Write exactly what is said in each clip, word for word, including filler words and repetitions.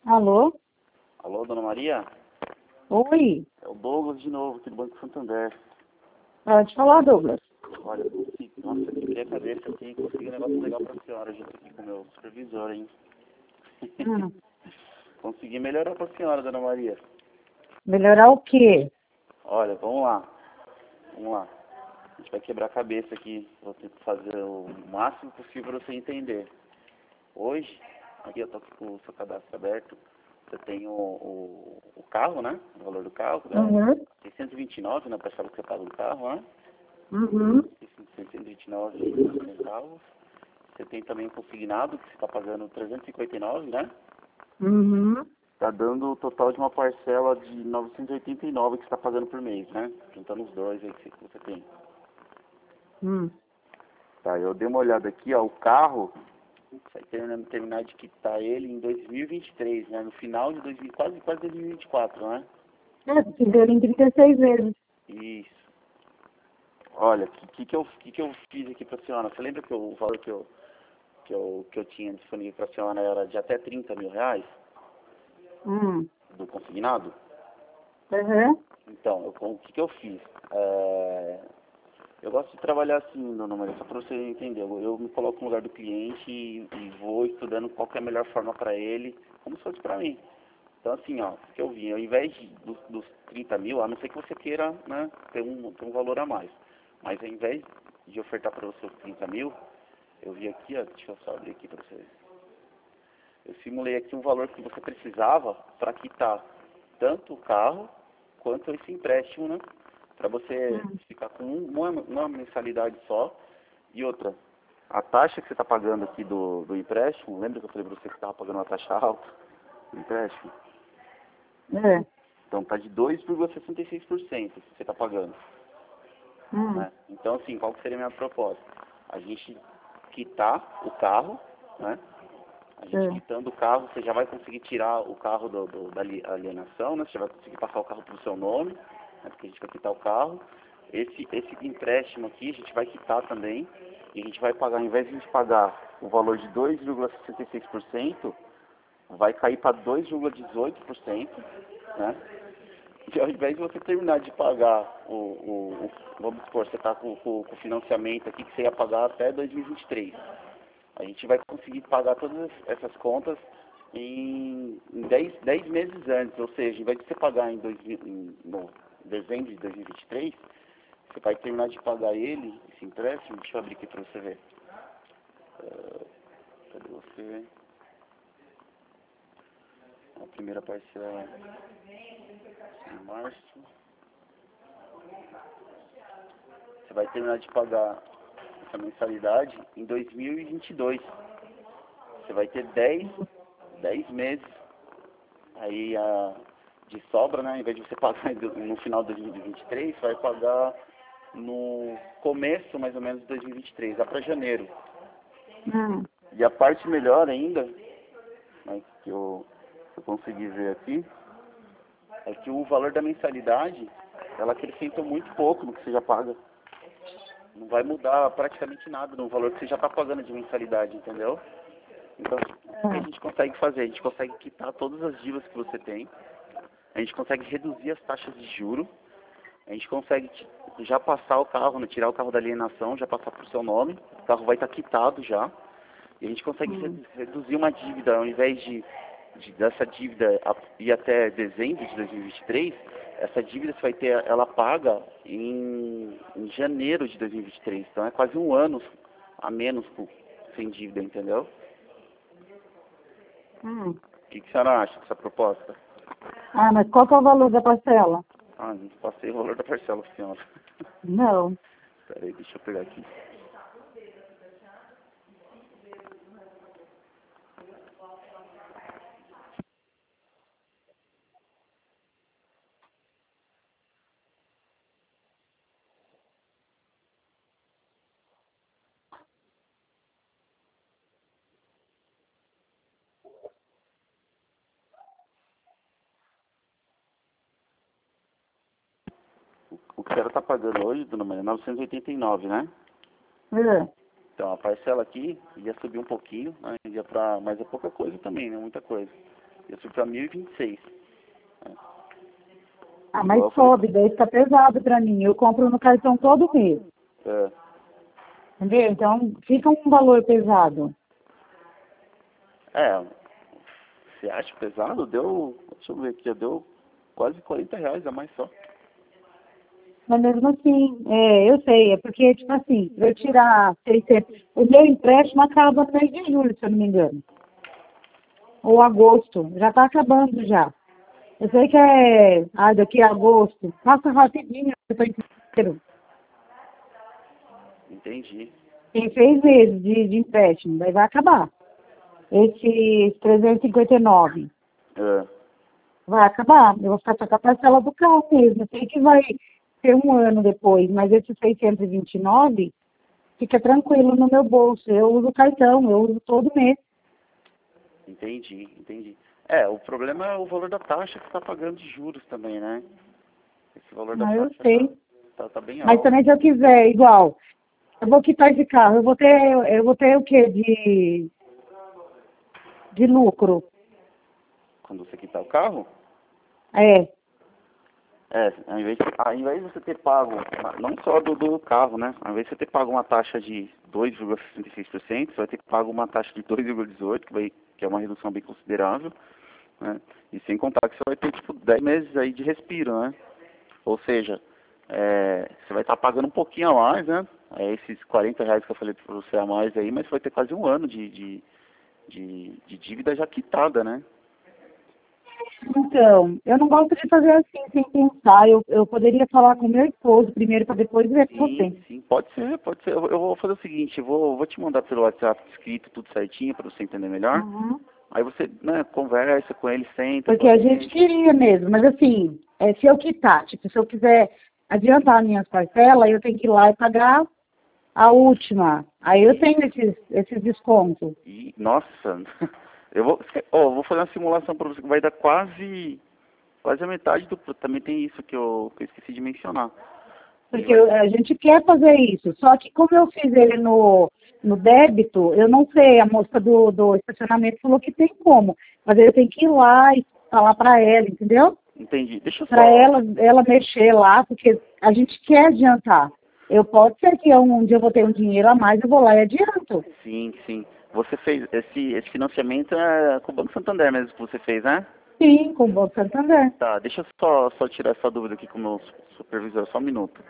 Alô? Alô, dona Maria? Oi. É o Douglas de novo, aqui do Banco Santander. Pode falar, Douglas. Olha, eu consegui, nossa, eu quebrei a cabeça aqui e consegui um negócio legal pra senhora. Eu já tô aqui com o meu supervisor, hein? Hum. Consegui melhorar pra senhora, dona Maria. Melhorar o quê? Olha, vamos lá. Vamos lá. A gente vai quebrar a cabeça aqui. Vou tentar fazer o máximo possível pra você entender. Hoje, aqui eu tô aqui com o seu cadastro aberto. Você tem o, o, o carro, né? O valor do carro, né? Uhum. seiscentos e vinte e nove na parcela que você paga do carro, né? Uhum. seiscentos e vinte e nove centavos. Você tem também o consignado, que você está pagando trezentos e cinquenta e nove, né? Uhum. Está dando o total de uma parcela de novecentos e oitenta e nove que você está pagando por mês, né? Juntando os dois aí que você tem. Hum. Tá, eu dei uma olhada aqui, ó, o carro, vai terminar, terminar de quitar ele em dois mil e vinte e três, né? No final de dois mil, quase, quase dois mil e vinte e quatro, né? É, porque deu em trinta e seis vezes. Isso. Olha, o que, que, que, eu, que, que eu fiz aqui para a senhora? Você lembra que eu, o valor que eu, que, eu, que eu tinha disponível para a senhora era de até trinta mil reais Hum. do consignado? Uhum. Então, eu, o que, que eu fiz? É, eu gosto de trabalhar assim, dona Maria, só para você entender. Eu, eu me coloco no lugar do cliente e, e vou estudando qual que é a melhor forma para ele, como se fosse para mim. Então, assim, ó, o que eu vi, ao invés de, dos, dos trinta mil, a não ser que você queira, né, ter um, ter um valor a mais. Mas ao invés de ofertar para você os trinta mil, eu vi aqui, ó, deixa eu só abrir aqui para você. Eu simulei aqui um valor que você precisava para quitar tanto o carro quanto esse empréstimo, né? Para você Hum. ficar com uma, uma mensalidade só. E outra, a taxa que você está pagando aqui do, do empréstimo, lembra que eu falei para você que estava pagando uma taxa alta do empréstimo? É. Então tá de dois vírgula sessenta e seis por cento que você está pagando, Hum. né? Então, assim, qual que seria a minha proposta? A gente quitar o carro, né? A gente É. quitando o carro, você já vai conseguir tirar o carro do, do, da alienação, né? Você já vai conseguir passar o carro para o seu nome, né? Porque a gente vai quitar o carro. Esse, esse empréstimo aqui a gente vai quitar também. E a gente vai pagar, ao invés de a gente pagar o valor de dois vírgula sessenta e seis por cento, vai cair para dois vírgula dezoito por cento, né? E ao invés de você terminar de pagar o, o, o vamos supor, você está com, com, com o financiamento aqui que você ia pagar até dois mil e vinte e três. A gente vai conseguir pagar todas essas contas em dez meses antes, ou seja, ao invés de você pagar em, dois, em no, dezembro de dois mil e vinte e três, você vai terminar de pagar ele, esse empréstimo, deixa eu abrir aqui para você ver. Uh, cadê você? A primeira parcela em março. Você vai terminar de pagar essa mensalidade em dois mil e vinte e dois. Você vai ter dez meses aí a, de sobra, né? Ao invés de você pagar no final de dois mil e vinte e três, você vai pagar no começo, mais ou menos, de dois mil e vinte e três, lá para janeiro. Hum. E a parte melhor ainda, né, que eu, eu consegui ver aqui, é que o valor da mensalidade, ela acrescenta muito pouco no que você já paga. Não vai mudar praticamente nada no valor que você já está pagando de mensalidade, entendeu? Então, o que a gente consegue fazer? A gente consegue quitar todas as dívidas que você tem, a gente consegue reduzir as taxas de juros, a gente consegue já passar o carro, né, tirar o carro da alienação, já passar para o seu nome, o carro vai estar quitado já, e a gente consegue Hum. reduzir uma dívida, ao invés de, de dessa dívida ir até dezembro de dois mil e vinte e três, essa dívida você vai ter ela paga em, em janeiro de dois mil e vinte e três, então é quase um ano a menos sem dívida, entendeu? Hum. O que, que a senhora acha dessa proposta? Ah, mas qual que é o valor da parcela? Ah, não passei o valor da parcela, senhora. Não. Peraí, deixa eu pegar aqui. O que a senhora está pagando hoje, dona Maria, é novecentos e oitenta e nove, né? É. Então, a parcela aqui ia subir um pouquinho, né? Ia pra, mas é pouca coisa também, né? Muita coisa. Eu fui para mil e vinte e seis. Ah, mas sobe, daí fica pesado pra mim. Eu compro no cartão todo mês. É. Entendeu? Então fica um valor pesado. É, você acha pesado? Deu, deixa eu ver aqui, deu quase quarenta reais a mais só. Mas mesmo assim, é, eu sei, é porque, tipo assim, eu tirar seiscentos, o meu empréstimo acaba no mês de julho, se eu não me engano. Ou agosto, já está acabando já. Eu sei que é, ah, daqui a agosto, passa rapidinho, eu tô inteiro. Entendi. Tem seis meses de, de empréstimo, daí vai acabar. Esse trezentos e cinquenta e nove É. vai acabar. Eu vou ficar só com a parcela do carro mesmo. Eu sei que vai ter um ano depois, mas esse seiscentos e vinte e nove fica tranquilo no meu bolso. Eu uso cartão, eu uso todo mês. Entendi, entendi. É, o problema é o valor da taxa que você está pagando de juros também, né? Esse valor da Mas eu taxa sei. tá, tá, tá bem Mas alto. também se eu quiser, igual, eu vou quitar esse carro, eu vou ter, eu vou ter o quê de, de lucro? Quando você quitar o carro, É. é, ao invés, de, ao invés de você ter pago, não só do, do carro, né? Ao invés de você ter pago uma taxa de dois vírgula sessenta e seis por cento, você vai ter que pagar uma taxa de dois vírgula dezoito por cento, que, vai, que é uma redução bem considerável, né? E sem contar que você vai ter, tipo, dez meses aí de respiro, né? Ou seja, é, você vai estar pagando um pouquinho a mais, né? É esses quarenta reais que eu falei para você a mais aí, mas você vai ter quase um ano de, de, de, de dívida já quitada, né? Então, eu não gosto de fazer assim, sem pensar. Eu, eu poderia falar com meu esposo primeiro, para depois ver com Sim, você. sim, pode ser, pode ser. Eu, eu vou fazer o seguinte, eu vou, vou te mandar pelo WhatsApp escrito tudo certinho para você entender melhor. Uhum. Aí você, né, conversa com ele, senta, Porque a gente planeja. queria mesmo, mas assim, é, se eu quitar, tipo, se eu quiser adiantar minhas parcelas, eu tenho que ir lá e pagar a última. Aí eu tenho esses, esses descontos. E, nossa, eu vou, ó, eu vou fazer uma simulação para você que vai dar quase, quase a metade do, também tem isso que eu, que eu esqueci de mencionar. Ele Porque vai, eu- a gente quer fazer isso. Só que como eu fiz ele no, no débito, eu não sei, a moça do, do estacionamento falou que tem como. Mas aí eu tenho que ir lá e falar para ela, entendeu? entendi. Deixa eu Para só, ela, ela mexer lá, porque a gente quer adiantar. Eu pode ser que eu, um dia eu vou ter um dinheiro a mais, eu vou lá e adianto. sim, sim. Você fez esse, esse financiamento é com o Banco Santander mesmo que você fez, né? Sim, com o Banco Santander. Tá, deixa eu só, só tirar essa dúvida aqui com o meu supervisor, só um minuto.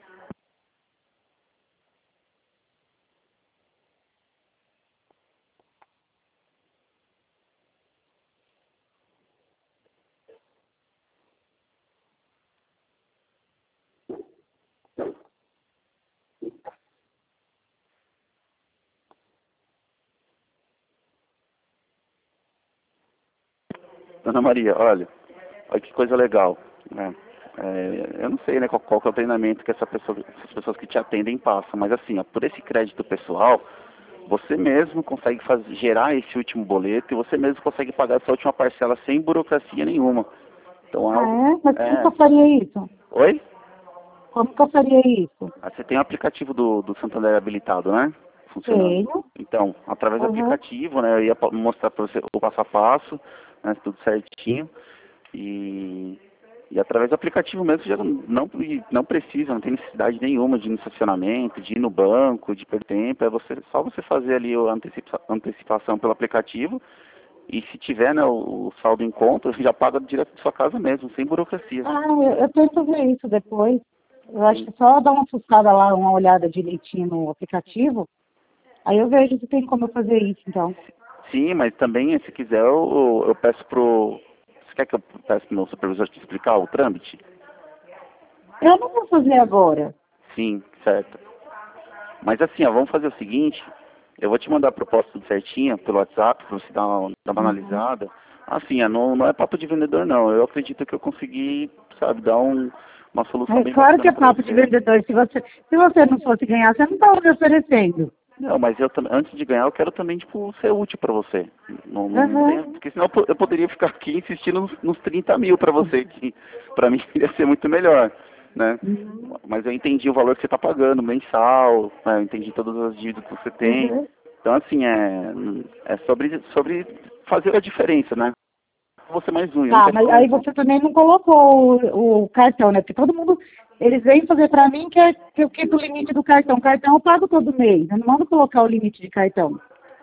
Dona Maria, olha, olha que coisa legal, né? É, eu não sei, né, qual, qual que é o treinamento que essa pessoa, essas pessoas que te atendem passam, mas assim, ó, por esse crédito pessoal, você mesmo consegue fazer, gerar esse último boleto e você mesmo consegue pagar essa última parcela sem burocracia nenhuma. Então, é Ah, algo, é? Mas como que é, eu faria isso? oi? Como que eu faria isso? Ah, você tem o aplicativo do, do Santander habilitado, né? Funcionando. Tenho. Então, através do Uhum. aplicativo, né, eu ia pa- mostrar para você o passo a passo, né, tudo certinho. E, e através do aplicativo mesmo já não, não, não precisa, não tem necessidade nenhuma de ir no estacionamento, de ir no banco, de perder tempo. É você, só você fazer ali a antecipa, antecipação pelo aplicativo e se tiver, né, o, o saldo em conta, você já paga direto da sua casa mesmo, sem burocracia. Ah, eu, eu tento ver isso depois. Eu acho Sim, que só dar uma fuçada lá, uma olhada direitinho no aplicativo. Aí eu vejo se tem como eu fazer isso, então. sim, mas também, se quiser, eu, eu peço pro... Você quer que eu peça pro meu supervisor te explicar o trâmite? Eu não vou fazer agora. Sim, certo. Mas assim, ó, vamos fazer o seguinte, eu vou te mandar a proposta tudo certinha pelo WhatsApp, para você dar uma, dar uma Uhum. analisada. Assim, ó, não, não é papo de vendedor não, eu acredito que eu consegui, sabe, dar um, uma solução É bem claro que bacana é para papo de você. vendedor. Se você, se você não fosse ganhar, você não estava me oferecendo. Não, mas eu tam- antes de ganhar eu quero também, tipo, ser útil para você. Não, não, não tem, Uhum. porque senão eu, po- eu poderia ficar aqui insistindo nos, nos trinta mil para você, que para mim iria ser muito melhor, né? Uhum. Mas eu entendi o valor que você está pagando mensal, né? Eu entendi todas as dívidas que você tem. Uhum. Então, assim, é, é sobre, sobre fazer a diferença, né? você mais um. Eu não Tá, quero mas só aí mais um. você também não colocou o, o cartão, né? Porque todo mundo, eles vêm fazer pra mim que, é, que eu quito o limite do cartão. Cartão eu pago todo mês, eu não mando colocar o limite de cartão.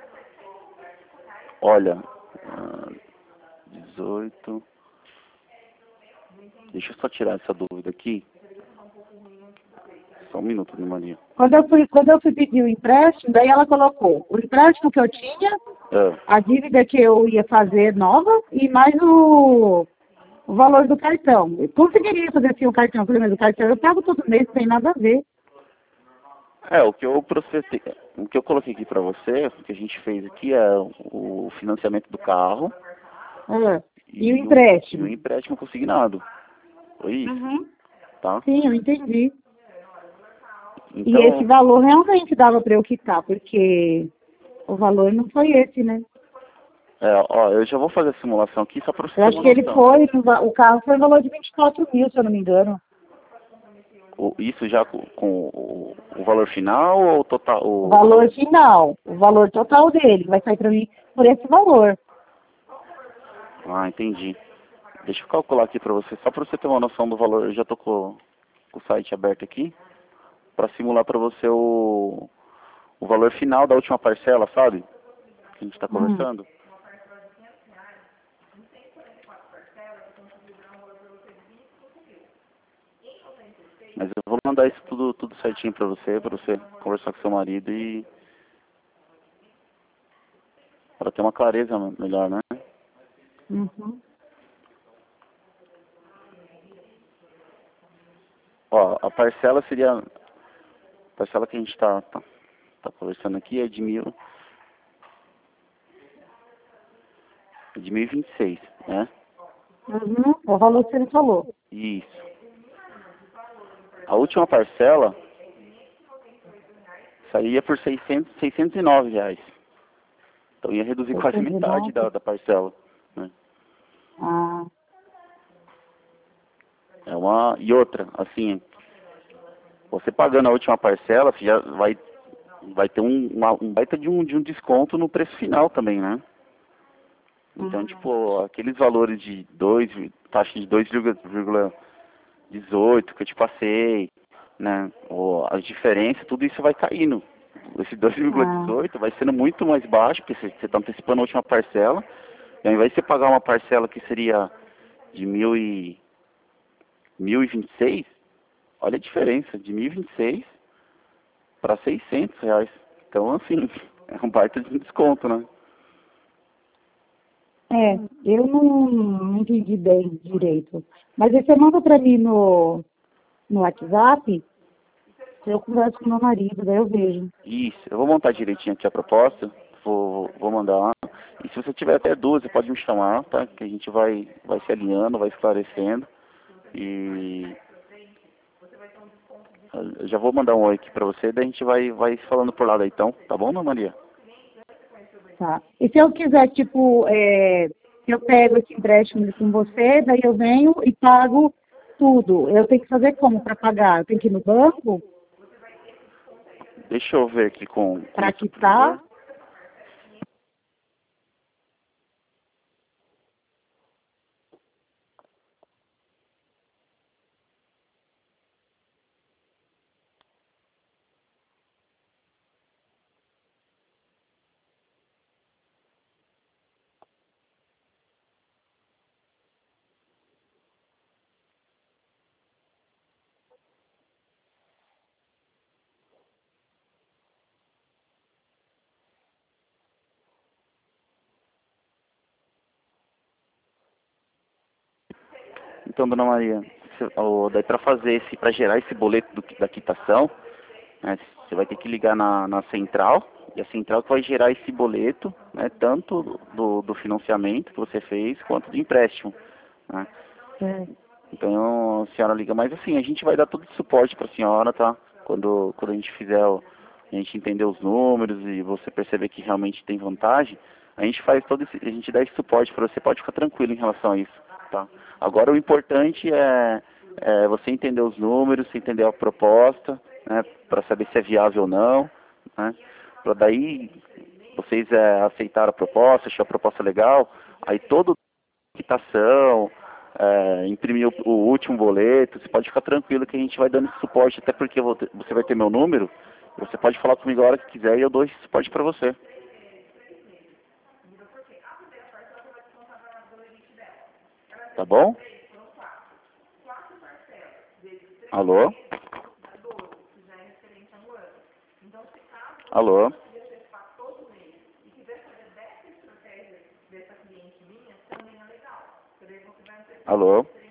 Olha, ah, dezoito. Deixa eu só tirar essa dúvida aqui. Só um minuto, Dona Maria. Quando eu fui, quando eu fui pedir o empréstimo, daí ela colocou o empréstimo que eu tinha, Ah, a dívida que eu ia fazer nova e mais o, o valor do cartão. Eu conseguiria fazer assim o cartão, pelo menos o cartão eu pago todo mês, não tem nada a ver. é, o que eu processei, o que eu coloquei aqui pra você, o que a gente fez aqui é o financiamento do carro É. E o e um, e um empréstimo? empréstimo consignado. Foi isso, Uhum. tá? Sim, eu entendi. E esse Então, valor realmente dava para eu quitar, porque o valor não foi esse, né? é, ó, eu já vou fazer a simulação aqui só pra você Eu ter acho uma que ele noção. foi, no va- o carro foi no valor de vinte e quatro mil, se eu não me engano. O- isso já com, com o, o valor final ou o total? O O, valor final, o valor total dele, vai sair para mim por esse valor. ah, entendi. Deixa eu calcular aqui pra você, só pra você ter uma noção do valor. Eu já tô com, com o site aberto aqui, pra simular pra você o, o valor final da última parcela, sabe? Que a gente tá Hum. conversando. Mas eu vou mandar isso tudo, tudo certinho pra você, pra você conversar com seu marido e para ter uma clareza melhor, né? Uhum. Ó, a parcela seria, a parcela que a gente tá, tá, tá conversando aqui é de mil, de mil e vinte e seis, né? Uhum. O valor que ele falou. Isso. A última parcela saía por seiscentos, seiscentos e nove reais. Então ia reduzir quase seiscentos e metade da, nove. da parcela, né? Ah, É uma, e outra, assim, você pagando a última parcela, você já vai, vai ter um, uma, um baita de um, de um desconto no preço final também, né? Então, uhum. tipo, aqueles valores de dois, taxa de dois vírgula dezoito que eu te passei, né? Ou as diferenças, tudo isso vai caindo. Esse dois vírgula Ah, dezoito vai sendo muito mais baixo, porque você está antecipando a última parcela. E ao invés de você pagar uma parcela que seria de mil e, mil e vinte e seis, olha a diferença, de mil e vinte e seis para seiscentos reais. Então, assim, é um baita de desconto, né? é, eu não, não entendi bem direito. Mas aí você manda para mim no, no WhatsApp, eu converso com meu marido, daí eu vejo. Isso, eu vou montar direitinho aqui a proposta, vou, vou mandar. E se você tiver até dúvida, você pode me chamar, tá? Que a gente vai, vai se alinhando, vai esclarecendo. E eu já vou mandar um oi aqui pra você, daí a gente vai, vai falando por lá daí então, tá bom, Ana Maria? Tá. E se eu quiser, tipo, é, eu pego esse empréstimo com você, daí eu venho e pago tudo. Eu tenho que fazer como para pagar? Eu tenho que ir no banco Deixa eu ver aqui com, com o para meu superior. quitar? Então, Dona Maria, cê- ó, daí para fazer esse, para gerar esse boleto do, da quitação, né, você vai ter que ligar na, na central, e a central que vai gerar esse boleto, né, tanto do, do financiamento que você fez, quanto do empréstimo, né? É. Então a senhora liga, mas assim, a gente vai dar todo o suporte para a senhora, tá? Quando, quando a gente fizer, o, a gente entender os números e você perceber que realmente tem vantagem, a gente faz todo esse, a gente dá esse suporte para você, pode ficar tranquilo em relação a isso, tá? Agora o importante é, é você entender os números, você entender a proposta, né? Para saber se é viável ou não, né? Para daí vocês é, aceitar a proposta, achar a proposta legal, aí todo quitação, é, imprimir o, o último boleto, você pode ficar tranquilo que a gente vai dando esse suporte, até porque eu vou ter, você vai ter meu número, você pode falar comigo a hora que quiser e eu dou esse suporte para você. Tá bom? Alô? Alô? Alô?